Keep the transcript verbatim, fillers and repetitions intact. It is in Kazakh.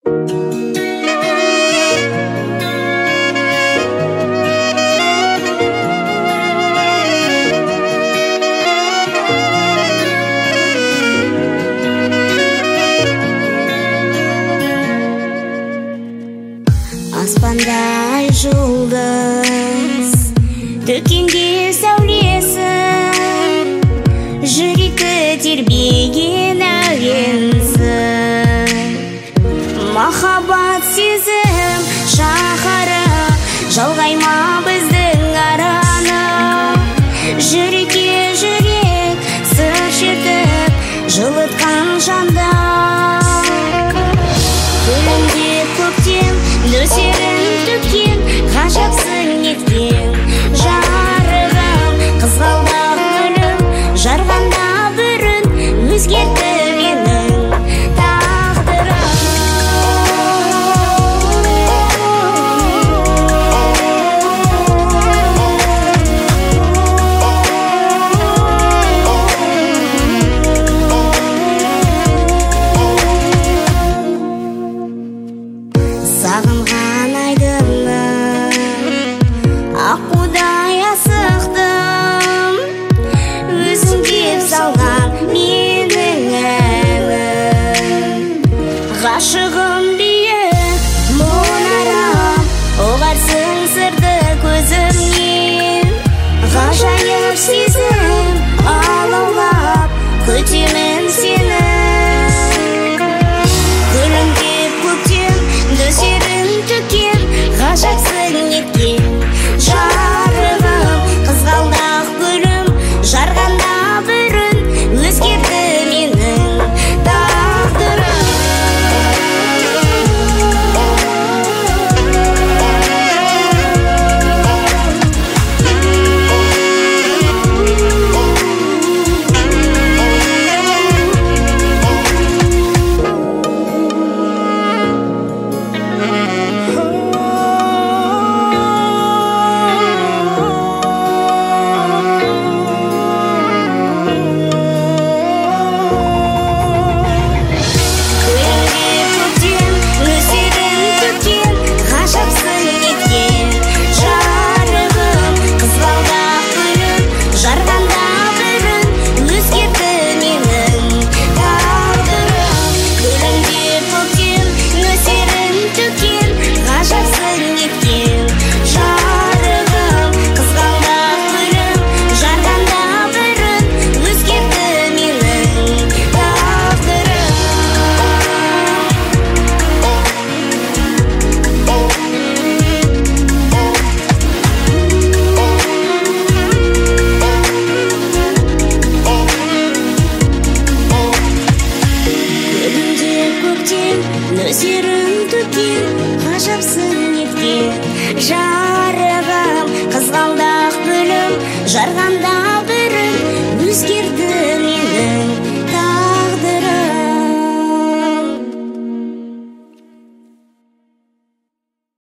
Аспандай жұлдыз төккенде сәулесін, жүректі тербеген әуенсің. Махаббат сезім шаһары жалғай ма біздің араны, жүрекке жүрек сыр шертіп жылытқан жанда. Күлімде көктем нөсерін төккен, ғажапсың неткен жарығым, қызғалдақ гүлім жарғанда бүрін өзгерді менің тағдырым. Сағынған айдыным, аққудай асықтым, өзің деп салған менің әнім. Ғашығым биік мұнарам, ұғарсың сырды көзімнен, ғажайып сезім алаулап күтемін сені. Күлімдеп көктем нөсерін төккен, ғажапсың неткен жарығым, қызғалдақ гүлім жарғанда бүрін өзгерді менің тағдырым. Нөсерін төккен, ғажапсың неткен